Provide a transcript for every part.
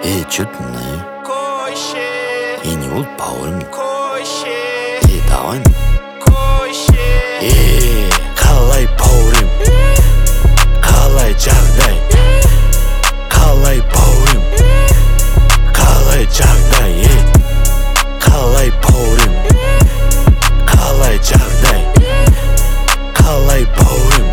чудный. И не вот поурим. Давай. Қалай поурим, қалай жағдай, қалай поурим, қалай жағдай, қалай поурим, қалай жағдай, қалай поурим,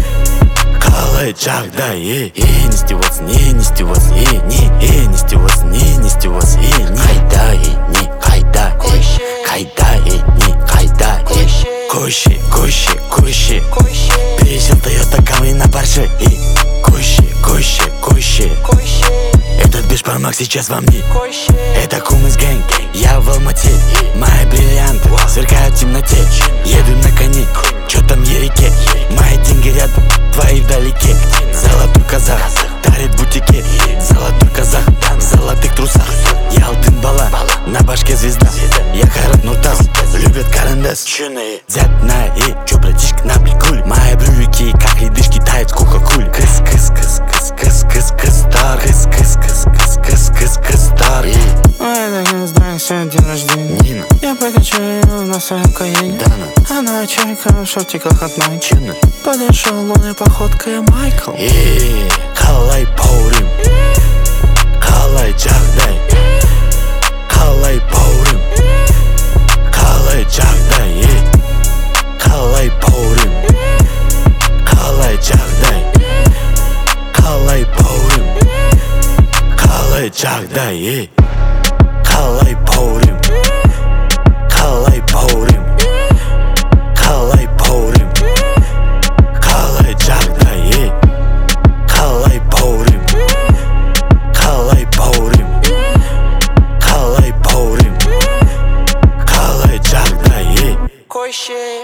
қалай жағдай. Не издеваться, не издеваться, не издеваться, не издеваться, не қайда, не қайда, қайда, не қайда. Куши, куши, куши, пересел Toyota Camry на Porsche. Куши, куши, куши, этот бешбармак сейчас во мне. Это Кумыс гэнг, я в Алмате. Мои бриллианты сверкают в темноте. Еду на коне, чё там ереке. Мои деньги рядом, твои вдалеке. Золотой казах, дарит в бутике. Золотой казах, в золотых трусах. Я алтын бала, на башке звезда. Я Хайрат Нуртас, любят карандаш. Дядь на чё, братишка, на приколе. Мои брюлики, как ледышки, тают в кока-коле. Кыс, кыс, кыс, кыс, кыс, кыс, кыс, стар. Кыс, кыс, кыс, кыс, кыс, кыс, кыс, стар. Ой, да не знаю, сегодня день рождения. Нина, Я прокачу ее на своем коене. Дана, Она чайка в шортиках от Nike. Чина. Подошел лунной походкой Майкл. Қалай поурим, қалай жағдай, қалай поурим, қалай жағдай, қалай поурим, қалай жағдай, қалай поурим, қалай жағдай, қалай поурим, қалай поурим, қалай поурим, қалай жағдай, қалай поурим, қалай поурим, қалай поурим, қалай жағдай. Кощей.